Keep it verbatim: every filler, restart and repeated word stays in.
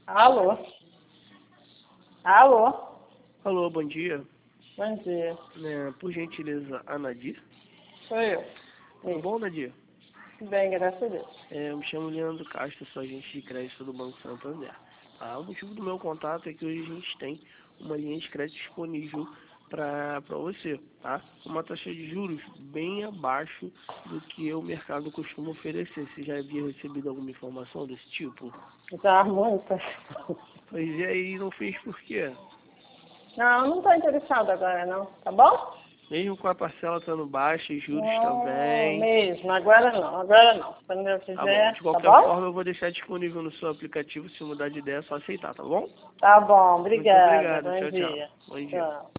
Alô? Alô? Alô, bom dia. Bom dia. É, por gentileza, a Nadir? Sou eu. Tudo bom, Nadir? Tudo bem, graças a Deus. É, eu me chamo Leandro Castro, sou agente de crédito do Banco Santander. Tá? O motivo do meu contato é que hoje a gente tem uma linha de crédito disponível para você, tá? Uma taxa de juros bem abaixo do que o mercado costuma oferecer. Você já havia recebido alguma informação desse tipo? Já muitas. Pois e aí, não fez por quê? Não, não estou interessada agora não, tá bom? Mesmo com a parcela estando baixa e juros Não, também. mesmo, agora não, agora não. Quando eu Tá bom. quiser, De tá qualquer bom? forma, eu vou deixar disponível no seu aplicativo. Se mudar de ideia, é só aceitar, tá bom? Tá bom, Muito obrigada. obrigado. Bom Tchau, tchau. dia. Bom dia. Tchau.